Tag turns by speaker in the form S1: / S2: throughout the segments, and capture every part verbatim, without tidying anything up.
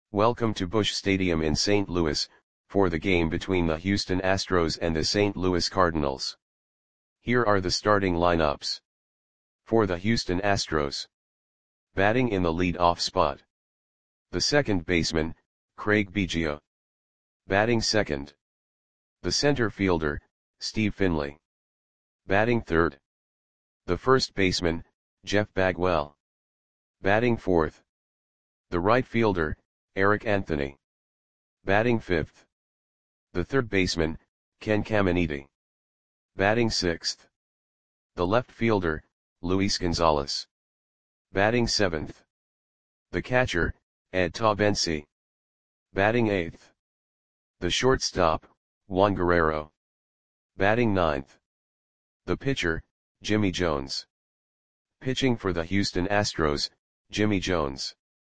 S1: Welcome to Busch Stadium in Saint Louis, for the game between the Houston Astros and the Saint Louis Cardinals. Here are the starting lineups. For the Houston Astros. Batting in the lead-off spot. The second baseman, Craig Biggio. Batting second. The center fielder, Steve Finley. Batting third. The first baseman, Jeff Bagwell. Batting fourth. The right fielder, Eric Anthony. Batting fifth. The third baseman, Ken Caminiti. Batting sixth. The left fielder, Luis Gonzalez. Batting seventh. The catcher, Ed Taubensee. Batting eighth. The shortstop, Juan Guerrero. Batting ninth. The pitcher, Jimmy Jones. Pitching for the Houston Astros, Jimmy Jones.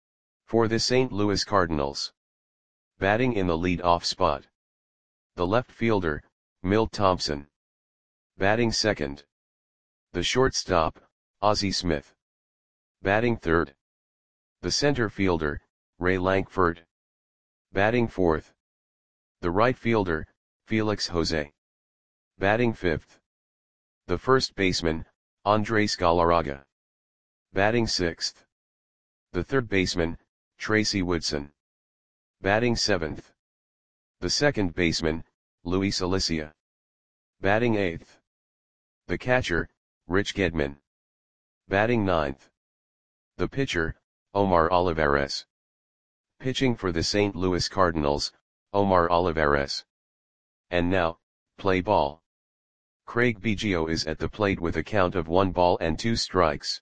S1: For the Saint Louis Cardinals. Batting in the lead-off spot. The left fielder, Milt Thompson. Batting second. The shortstop, Ozzie Smith. Batting third. The center fielder, Ray Lankford. Batting fourth. The right fielder, Felix Jose. Batting fifth. The first baseman, Andres Galarraga. Batting sixth. The third baseman, Tracy Woodson. Batting seventh. The second baseman, Luis Alicia. Batting eighth. The catcher, Rich Gedman. Batting ninth. The pitcher, Omar Olivares. Pitching for the Saint Louis Cardinals, Omar Olivares. And now, play ball. Craig Biggio is at the plate with a count of one ball and two strikes.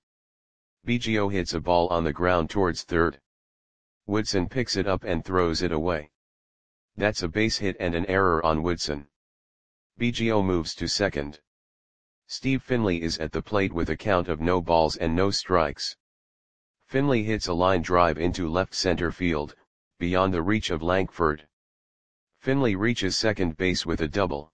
S1: Biggio hits a ball on the ground towards third. Woodson picks it up and throws it away. That's a base hit and an error on Woodson. Biggio moves to second. Steve Finley is at the plate with a count of no balls and no strikes. Finley hits a line drive into left center field, beyond the reach of Lankford. Finley reaches second base with a double.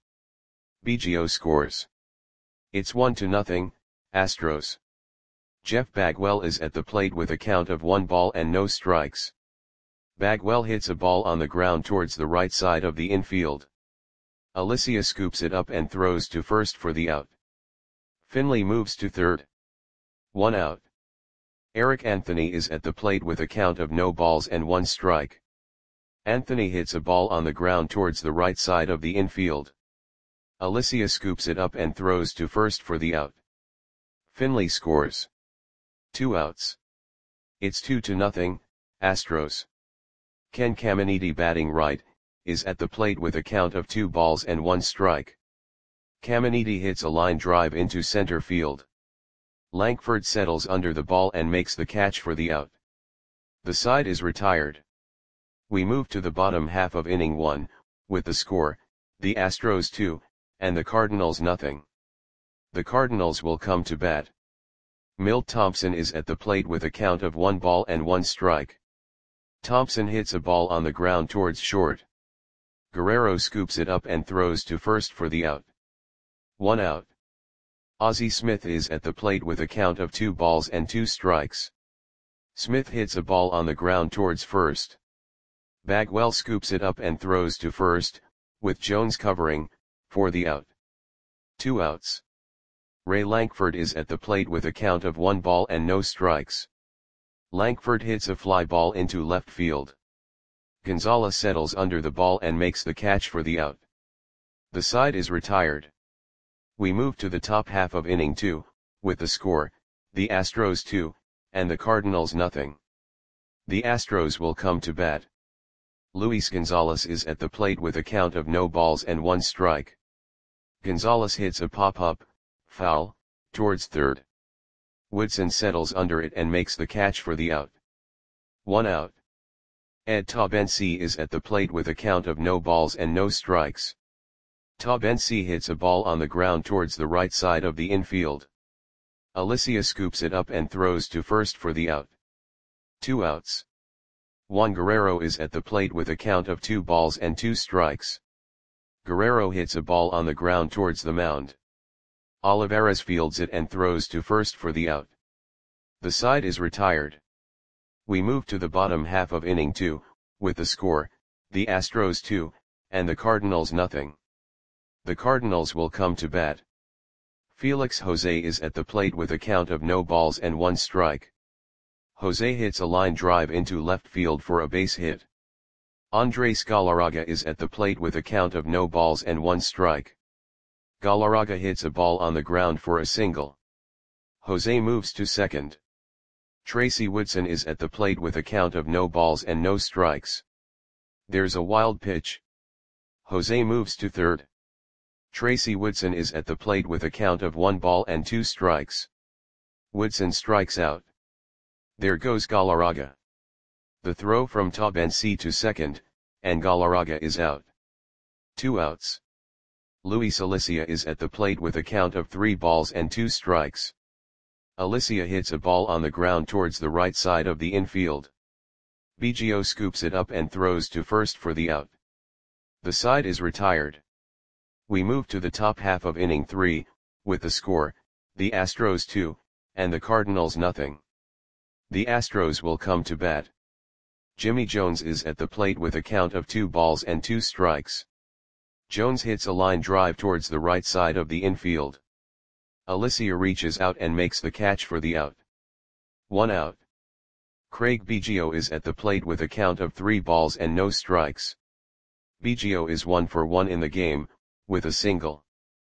S1: Biggio scores. It's one to nothing, Astros. Jeff Bagwell is at the plate with a count of one ball and no strikes. Bagwell hits a ball on the ground towards the right side of the infield. Alicia scoops it up and throws to first for the out. Finley moves to third. One out. Eric Anthony is at the plate with a count of no balls and one strike. Anthony hits a ball on the ground towards the right side of the infield. Alicia scoops it up and throws to first for the out. Finley scores. Two outs. It's two to nothing, Astros. Ken Caminiti, batting right, is at the plate with a count of two balls and one strike. Caminiti hits a line drive into center field. Lankford settles under the ball and makes the catch for the out. The side is retired. We move to the bottom half of inning one, with the score, the Astros two, and the Cardinals nothing. The Cardinals will come to bat. Milt Thompson is at the plate with a count of one ball and one strike. Thompson hits a ball on the ground towards short. Guerrero scoops it up and throws to first for the out. One out. Ozzie Smith is at the plate with a count of two balls and two strikes. Smith hits a ball on the ground towards first. Bagwell scoops it up and throws to first, with Jones covering, for the out. Two outs. Ray Lankford is at the plate with a count of one ball and no strikes. Lankford hits a fly ball into left field. Gonzalez settles under the ball and makes the catch for the out. The side is retired. We move to the top half of inning two, with the score, the Astros two, and the Cardinals nothing. The Astros will come to bat. Luis Gonzalez is at the plate with a count of no balls and one strike. Gonzalez hits a pop-up, foul, towards third. Woodson settles under it and makes the catch for the out. One out. Ed Taubensee is at the plate with a count of no balls and no strikes. Taubensee hits a ball on the ground towards the right side of the infield. Alicia scoops it up and throws to first for the out. Two outs. Juan Guerrero is at the plate with a count of two balls and two strikes. Guerrero hits a ball on the ground towards the mound. Olivares fields it and throws to first for the out. The side is retired. We move to the bottom half of inning two, with the score, the Astros two, and the Cardinals nothing. The Cardinals will come to bat. Felix Jose is at the plate with a count of no balls and one strike. Jose hits a line drive into left field for a base hit. Andres Galarraga is at the plate with a count of no balls and one strike. Galarraga hits a ball on the ground for a single. Jose moves to second. Tracy Woodson is at the plate with a count of no balls and no strikes. There's a wild pitch. Jose moves to third. Tracy Woodson is at the plate with a count of one ball and two strikes. Woodson strikes out. There goes Galarraga. The throw from Taubensee to second, and Galarraga is out. Two outs. Luis Alicia is at the plate with a count of three balls and two strikes. Alicia hits a ball on the ground towards the right side of the infield. Biggio scoops it up and throws to first for the out. The side is retired. We move to the top half of inning three, with the score, the Astros two, and the Cardinals nothing. The Astros will come to bat. Jimmy Jones is at the plate with a count of two balls and two strikes. Jones hits a line drive towards the right side of the infield. Alicia reaches out and makes the catch for the out. One out. Craig Biggio is at the plate with a count of three balls and no strikes. Biggio is one for one in the game, with a single.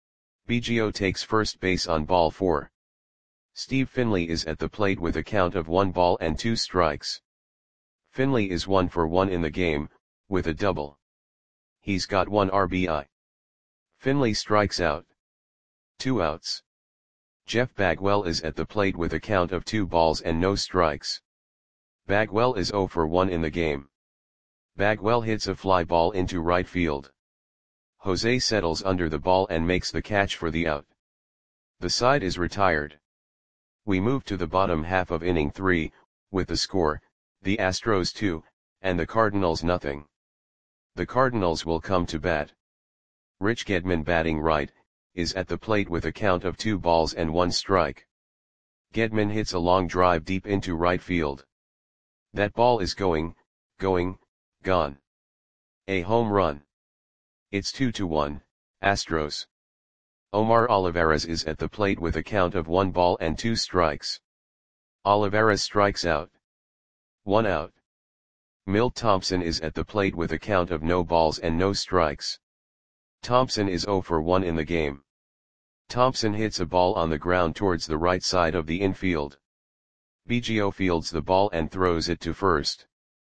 S1: Biggio takes first base on ball four. Steve Finley is at the plate with a count of one ball and two strikes. Finley is one for one in the game, with a double. He's got one R B I. Finley strikes out. Two outs. Jeff Bagwell is at the plate with a count of two balls and no strikes. Bagwell is zero for one in the game. Bagwell hits a fly ball into right field. Jose settles under the ball and makes the catch for the out. The side is retired. We move to the bottom half of inning three, with the score, the Astros two, and the Cardinals nothing. The Cardinals will come to bat. Rich Gedman, batting right, is at the plate with a count of two balls and one strike. Gedman hits a long drive deep into right field. That ball is going, going, gone. A home run. It's two to one, Astros. Omar Olivares is at the plate with a count of one ball and two strikes. Olivares strikes out. One out. Milt Thompson is at the plate with a count of no balls and no strikes. Thompson is zero for one in the game. Thompson hits a ball on the ground towards the right side of the infield. Biggio fields the ball and throws it to first.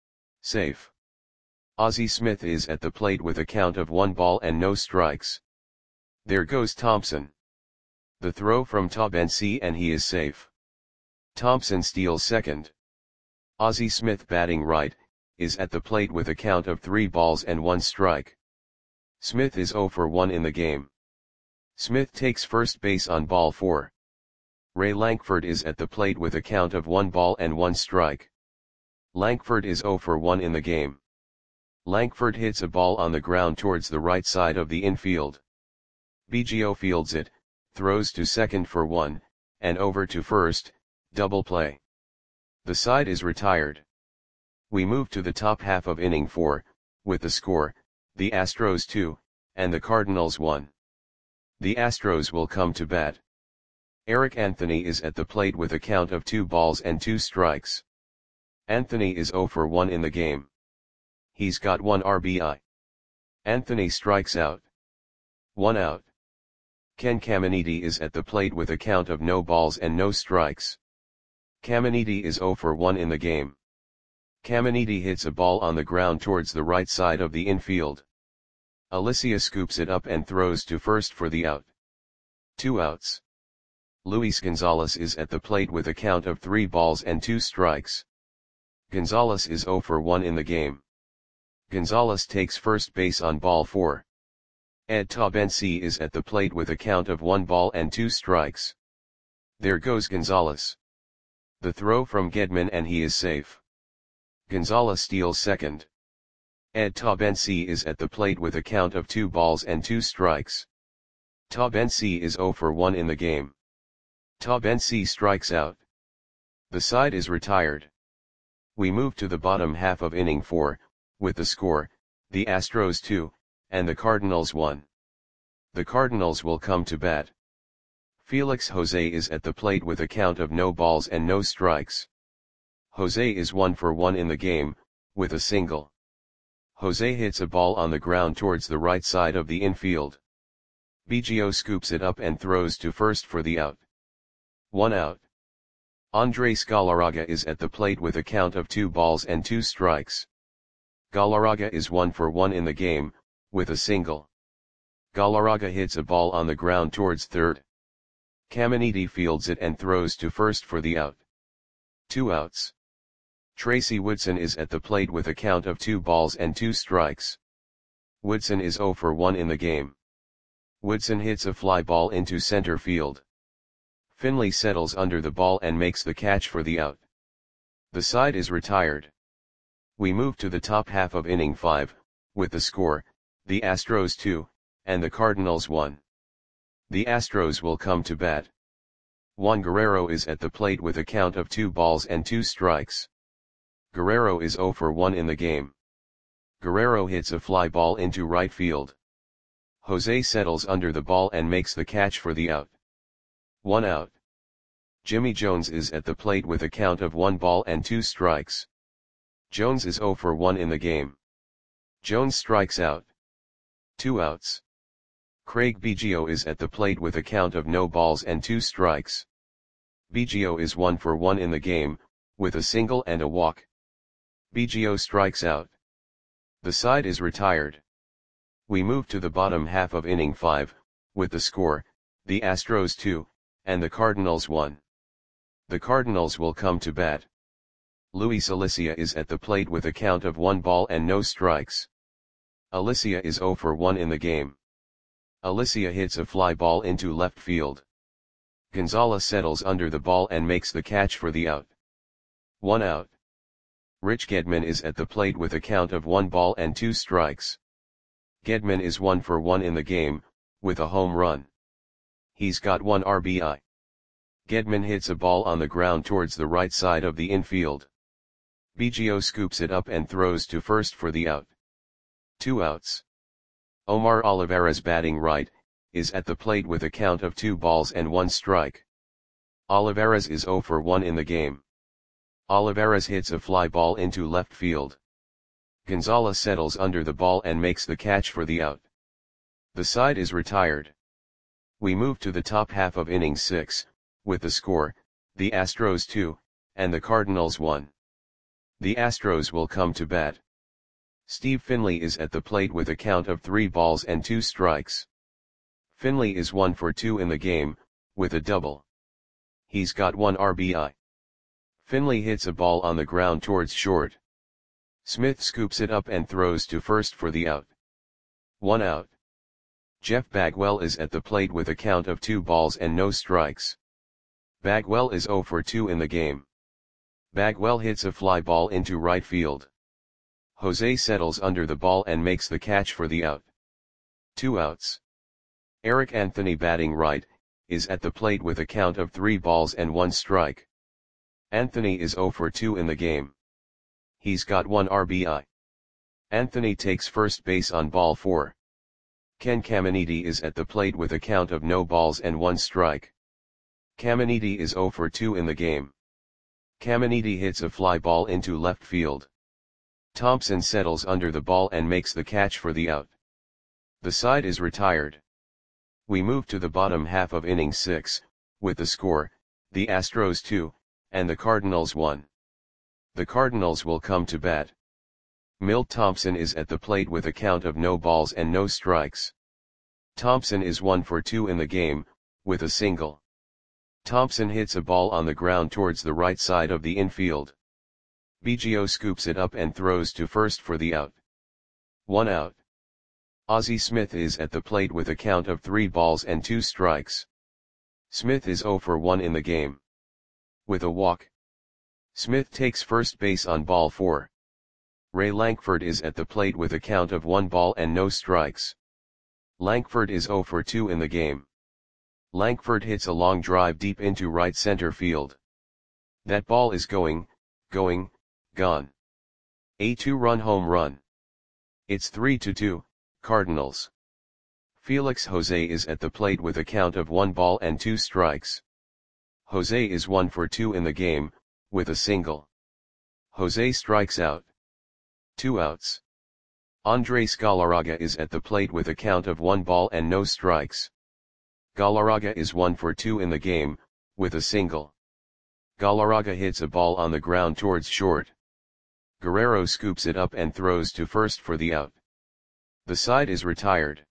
S1: Safe. Ozzie Smith is at the plate with a count of one ball and no strikes. There goes Thompson. The throw from Taubensee and he is safe. Thompson steals second. Ozzie Smith, batting right, is at the plate with a count of three balls and one strike. Smith is zero for one in the game. Smith takes first base on ball four. Ray Lankford is at the plate with a count of one ball and one strike. Lankford is zero for one in the game. Lankford hits a ball on the ground towards the right side of the infield. Biggio fields it, throws to second for one, and over to first, double play. The side is retired. We move to the top half of inning four, with the score, the Astros two, and the Cardinals one. The Astros will come to bat. Eric Anthony is at the plate with a count of two balls and two strikes. Anthony is zero for one in the game. He's got one R B I. Anthony strikes out. One out. Ken Caminiti is at the plate with a count of no balls and no strikes. Caminiti is zero for one in the game. Caminiti hits a ball on the ground towards the right side of the infield. Alicia scoops it up and throws to first for the out. Two outs. Luis Gonzalez is at the plate with a count of three balls and two strikes. Gonzalez is zero for one in the game. Gonzalez takes first base on ball four. Ed Taubensee is at the plate with a count of one ball and two strikes. There goes Gonzalez. The throw from Gedman and he is safe. Gonzalez steals second. Ed Taubensee is at the plate with a count of two balls and two strikes. Taubensee is zero for one in the game. Taubensee strikes out. The side is retired. We move to the bottom half of inning four, with the score, the Astros two, and the Cardinals one. The Cardinals will come to bat. Felix Jose is at the plate with a count of no balls and no strikes. Jose is one for one in the game, with a single. Jose hits a ball on the ground towards the right side of the infield. Biggio scoops it up and throws to first for the out. One out. Andres Galarraga is at the plate with a count of two balls and two strikes. Galarraga is one for one in the game, with a single. Galarraga hits a ball on the ground towards third. Caminiti fields it and throws to first for the out. Two outs. Tracy Woodson is at the plate with a count of two balls and two strikes. Woodson is zero for one in the game. Woodson hits a fly ball into center field. Finley settles under the ball and makes the catch for the out. The side is retired. We move to the top half of inning five, with the score, the Astros two, and the Cardinals one. The Astros will come to bat. Juan Guerrero is at the plate with a count of two balls and two strikes. Guerrero is zero for one in the game. Guerrero hits a fly ball into right field. Jose settles under the ball and makes the catch for the out. One out. Jimmy Jones is at the plate with a count of one ball and two strikes. Jones is zero for one in the game. Jones strikes out. Two outs. Craig Biggio is at the plate with a count of no balls and two strikes. Biggio is one for one in the game, with a single and a walk. Biggio strikes out. The side is retired. We move to the bottom half of inning five, with the score, the Astros two, and the Cardinals one. The Cardinals will come to bat. Luis Alicia is at the plate with a count of one ball and no strikes. Alicia is zero for one in the game. Alicia hits a fly ball into left field. Gonzalez settles under the ball and makes the catch for the out. One out. Rich Gedman is at the plate with a count of one ball and two strikes. Gedman is one for one in the game, with a home run. He's got one R B I. Gedman hits a ball on the ground towards the right side of the infield. Biggio scoops it up and throws to first for the out. Two outs. Omar Olivares, batting right, is at the plate with a count of two balls and one strike. Olivares is zero for one in the game. Olivares hits a fly ball into left field. Gonzalez settles under the ball and makes the catch for the out. The side is retired. We move to the top half of inning six, with the score, the Astros two, and the Cardinals one. The Astros will come to bat. Steve Finley is at the plate with a count of three balls and two strikes. Finley is one for two in the game, with a double. He's got one R B I. Finley hits a ball on the ground towards short. Smith scoops it up and throws to first for the out. One out. Jeff Bagwell is at the plate with a count of two balls and no strikes. Bagwell is zero for two in the game. Bagwell hits a fly ball into right field. Jose settles under the ball and makes the catch for the out. Two outs. Eric Anthony, batting right, is at the plate with a count of three balls and one strike. Anthony is zero for two in the game. He's got one R B I. Anthony takes first base on ball four. Ken Caminiti is at the plate with a count of no balls and one strike. Caminiti is zero for two in the game. Caminiti hits a fly ball into left field. Thompson settles under the ball and makes the catch for the out. The side is retired. We move to the bottom half of inning six, with the score, the Astros two, and the Cardinals one. The Cardinals will come to bat. Milt Thompson is at the plate with a count of no balls and no strikes. Thompson is one for two in the game, with a single. Thompson hits a ball on the ground towards the right side of the infield. Biggio scoops it up and throws to first for the out. One out. Ozzie Smith is at the plate with a count of three balls and two strikes. Smith is zero for one in the game. With a walk. Smith takes first base on ball four. Ray Lankford is at the plate with a count of one ball and no strikes. Lankford is zero for two in the game. Lankford hits a long drive deep into right center field. That ball is going, going, gone. A two-run home run. It's three to two, Cardinals. Felix Jose is at the plate with a count of one ball and two strikes. Jose is one for two in the game, with a single. Jose strikes out. Two outs. Andres Galarraga is at the plate with a count of one ball and no strikes. Galarraga is one for two in the game, with a single. Galarraga hits a ball on the ground towards short. Guerrero scoops it up and throws to first for the out. The side is retired.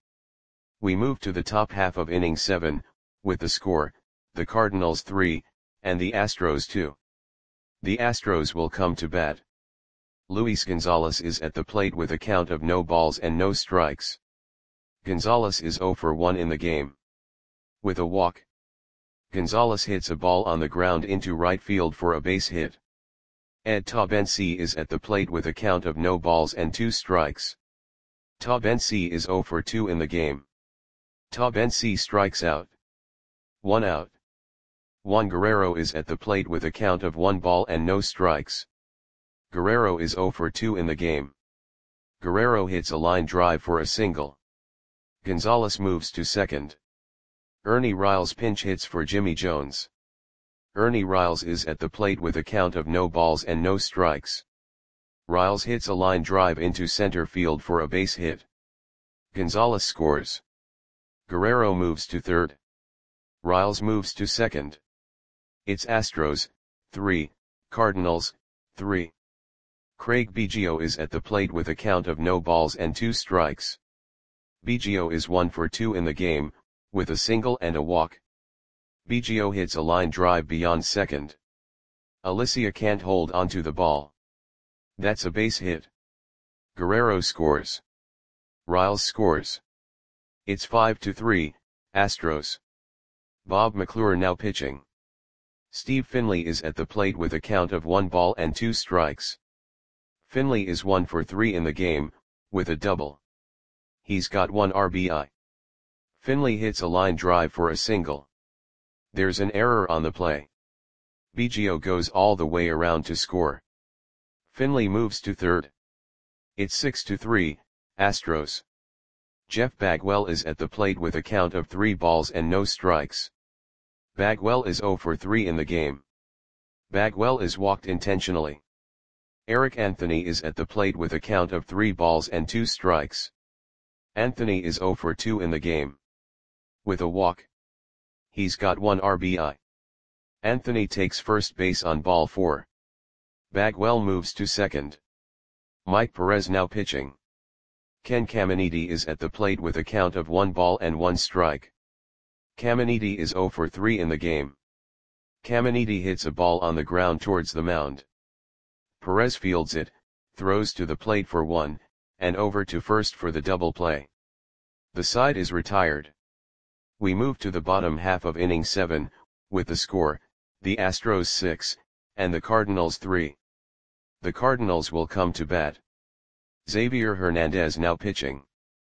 S1: We move to the top half of inning seven, with the score, the Cardinals three, and the Astros two. The Astros will come to bat. Luis Gonzalez is at the plate with a count of no balls and no strikes. Gonzalez is zero for one in the game. With a walk. Gonzalez hits a ball on the ground into right field for a base hit. Ed Taubensee is at the plate with a count of no balls and two strikes. Taubensee is zero for two in the game. Taubensee strikes out. One out. Juan Guerrero is at the plate with a count of one ball and no strikes. Guerrero is zero for two in the game. Guerrero hits a line drive for a single. Gonzalez moves to second. Ernie Riles pinch hits for Jimmy Jones. Ernie Riles is at the plate with a count of no balls and no strikes. Riles hits a line drive into center field for a base hit. Gonzalez scores. Guerrero moves to third. Riles moves to second. It's Astros, three, Cardinals, three. Craig Biggio is at the plate with a count of no balls and two strikes. Biggio is one for two in the game, with a single and a walk. Biggio hits a line drive beyond second. Alicia can't hold onto the ball. That's a base hit. Guerrero scores. Riles scores. It's five to three, Astros. Bob McClure now pitching. Steve Finley is at the plate with a count of one ball and two strikes. Finley is one for three in the game, with a double. He's got one R B I. Finley hits a line drive for a single. There's an error on the play. Biggio goes all the way around to score. Finley moves to third. It's six to three, Astros. Jeff Bagwell is at the plate with a count of three balls and no strikes. Bagwell is zero for three in the game. Bagwell is walked intentionally. Eric Anthony is at the plate with a count of three balls and two strikes. Anthony is zero for two in the game. With a walk. He's got one R B I. Anthony takes first base on ball four. Bagwell moves to second. Mike Perez now pitching. Ken Caminiti is at the plate with a count of one ball and one strike. Caminiti is zero for three in the game. Caminiti hits a ball on the ground towards the mound. Perez fields it, throws to the plate for one, and over to first for the double play. The side is retired. We move to the bottom half of inning seven, with the score, the Astros six, and the Cardinals three. The Cardinals will come to bat. Xavier Hernandez now pitching.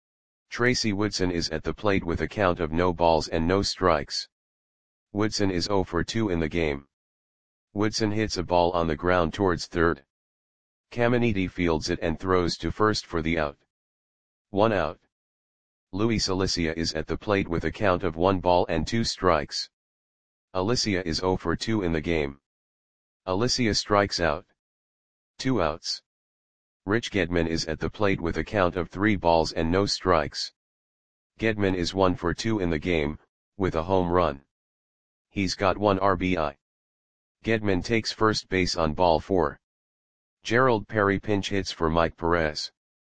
S1: Tracy Woodson is at the plate with a count of no balls and no strikes. Woodson is zero for two in the game. Woodson hits a ball on the ground towards third. Caminiti fields it and throws to first for the out. One out. Luis Alicia is at the plate with a count of one ball and two strikes. Alicia is zero for two in the game. Alicia strikes out. Two outs. Rich Gedman is at the plate with a count of three balls and no strikes. Gedman is one for two in the game, with a home run. He's got one R B I. Gedman takes first base on ball four. Gerald Perry pinch hits for Mike Perez.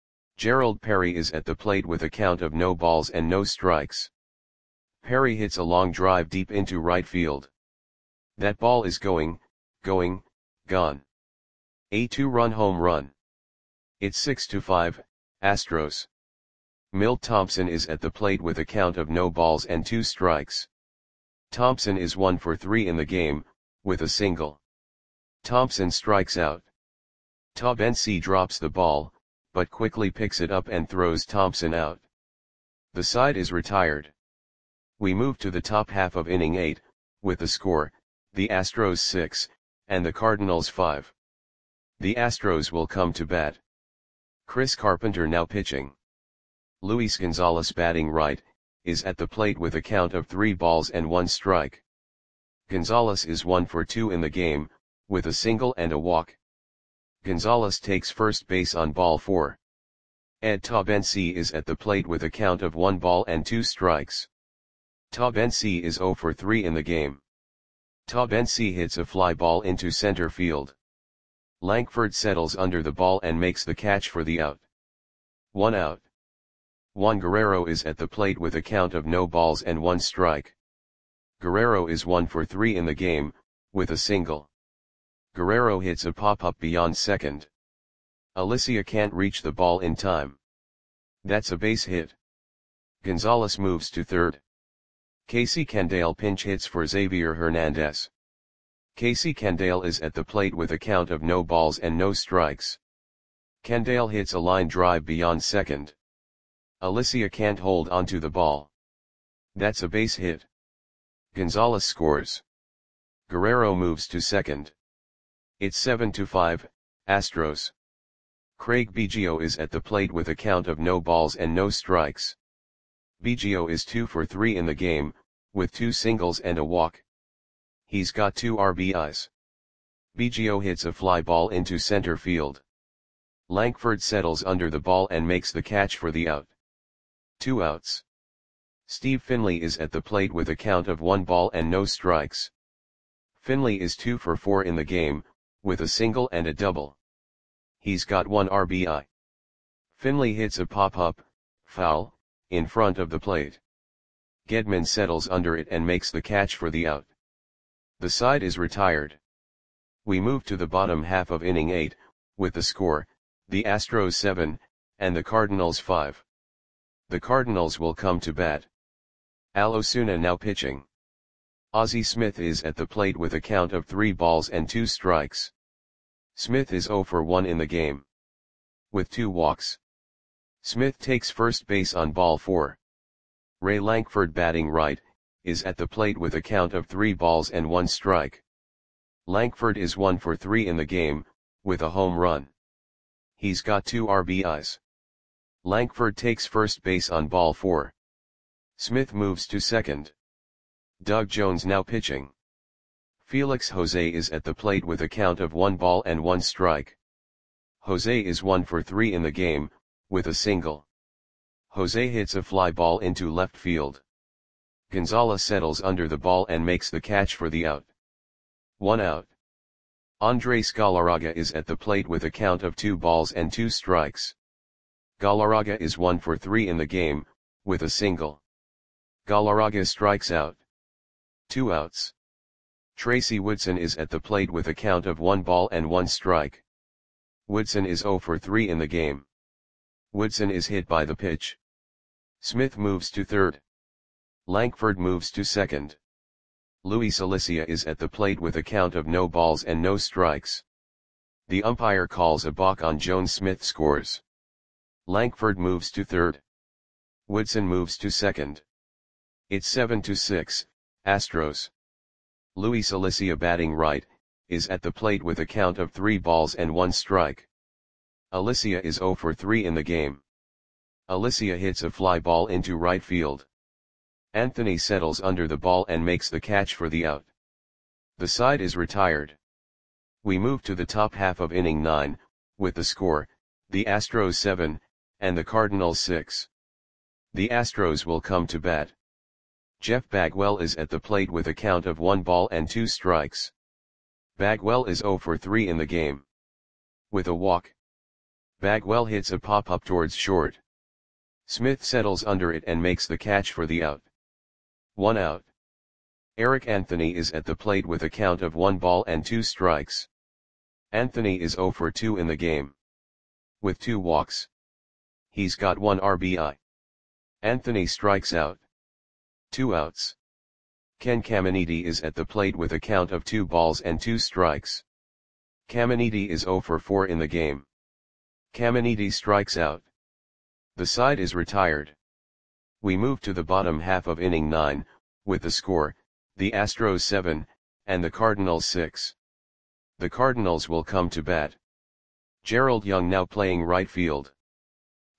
S1: Gerald Perry is at the plate with a count of no balls and no strikes. Perry hits a long drive deep into right field. That ball is going, going, gone. A two-run home run. It's six to five, Astros. Milt Thompson is at the plate with a count of no balls and two strikes. Thompson is one for three in the game, with a single. Thompson strikes out. Taubensee drops the ball, but quickly picks it up and throws Thompson out. The side is retired. We move to the top half of inning eight, with the score, the Astros six, and the Cardinals five. The Astros will come to bat. Chris Carpenter now pitching. Luis Gonzalez batting right, is at the plate with a count of three balls and one strike. Gonzalez is one for two in the game, with a single and a walk. Gonzalez takes first base on ball four. Ed Taubensee is at the plate with a count of one ball and two strikes. Taubensee is zero for three in the game. Taubensee hits a fly ball into center field. Lankford settles under the ball and makes the catch for the out. One out. Juan Guerrero is at the plate with a count of no balls and one strike. Guerrero is one for three in the game, with a single. Guerrero hits a pop-up beyond second. Alicia can't reach the ball in time. That's a base hit. Gonzalez moves to third. Casey Candale pinch hits for Xavier Hernandez. Casey Candale is at the plate with a count of no balls and no strikes. Candale hits a line drive beyond second. Alicia can't hold onto the ball. That's a base hit. Gonzalez scores. Guerrero moves to second. It's seven to five, Astros. Craig Biggio is at the plate with a count of no balls and no strikes. Biggio is two for three in the game, with two singles and a walk. He's got two R B Is. Biggio hits a fly ball into center field. Lankford settles under the ball and makes the catch for the out. Two outs. Steve Finley is at the plate with a count of one ball and no strikes. Finley is two for four in the game, with a single and a double. He's got one R B I. Finley hits a pop-up, foul, in front of the plate. Gedman settles under it and makes the catch for the out. The side is retired. We move to the bottom half of inning eight, with the score, the Astros seven, and the Cardinals five. The Cardinals will come to bat. Al Osuna now pitching. Ozzie Smith is at the plate with a count of three balls and two strikes. Smith is zero for one in the game. With two walks. Smith takes first base on ball four. Ray Lankford batting right, is at the plate with a count of three balls and one strike. Lankford is one for three in the game, with a home run. He's got two R B Is. Lankford takes first base on ball four. Smith moves to second. Doug Jones now pitching. Felix Jose is at the plate with a count of one ball and one strike. Jose is one for three in the game, with a single. Jose hits a fly ball into left field. Gonzalez settles under the ball and makes the catch for the out. One out. Andres Galarraga is at the plate with a count of two balls and two strikes. Galarraga is one for three in the game, with a single. Galarraga strikes out. Two outs. Tracy Woodson is at the plate with a count of one ball and one strike. Woodson is zero for three in the game. Woodson is hit by the pitch. Smith moves to third. Lankford moves to second. Luis Alicia is at the plate with a count of no balls and no strikes. The umpire calls a balk on Jones. Smith scores. Lankford moves to third. Woodson moves to second. It's seven to six, Astros. Luis Alicia batting right, is at the plate with a count of three balls and one strike. Alicia is zero for three in the game. Alicia hits a fly ball into right field. Anthony settles under the ball and makes the catch for the out. The side is retired. We move to the top half of inning nine, with the score, the Astros seven, and the Cardinals six. The Astros will come to bat. Jeff Bagwell is at the plate with a count of one ball and two strikes. Bagwell is zero for three in the game. With a walk. Bagwell hits a pop-up towards short. Smith settles under it and makes the catch for the out. One out. Eric Anthony is at the plate with a count of one ball and two strikes. Anthony is zero for two in the game. With two walks. He's got one R B I. Anthony strikes out. Two outs. Ken Caminiti is at the plate with a count of two balls and two strikes. Caminiti is zero for four in the game. Caminiti strikes out. The side is retired. We move to the bottom half of inning nine, with the score, the Astros seven, and the Cardinals six. The Cardinals will come to bat. Gerald Young now playing right field.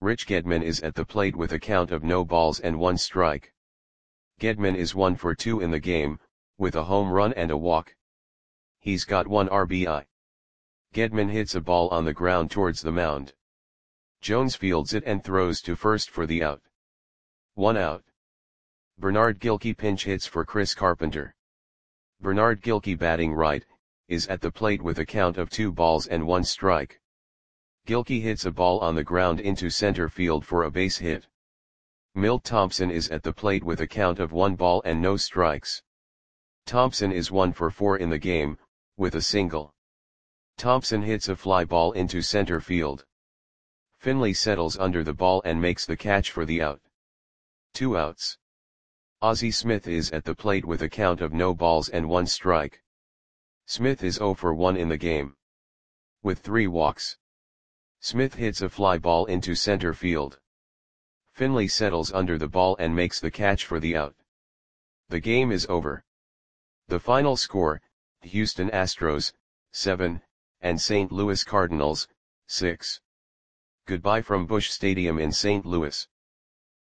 S1: Rich Gedman is at the plate with a count of no balls and one strike. Gedman is one for two in the game, with a home run and a walk. He's got one R B I. Gedman hits a ball on the ground towards the mound. Jones fields it and throws to first for the out. One out. Bernard Gilkey pinch hits for Chris Carpenter. Bernard Gilkey, batting right, is at the plate with a count of two balls and one strike. Gilkey hits a ball on the ground into center field for a base hit. Milt Thompson is at the plate with a count of one ball and no strikes. Thompson is one for four in the game, with a single. Thompson hits a fly ball into center field. Finley settles under the ball and makes the catch for the out. Two outs. Ozzie Smith is at the plate with a count of no balls and one strike. Smith is zero for one in the game, with three walks. Smith hits a fly ball into center field. Finley settles under the ball and makes the catch for the out. The game is over. The final score, Houston Astros, seven, and Saint Louis Cardinals, six. Goodbye from Busch Stadium in Saint Louis.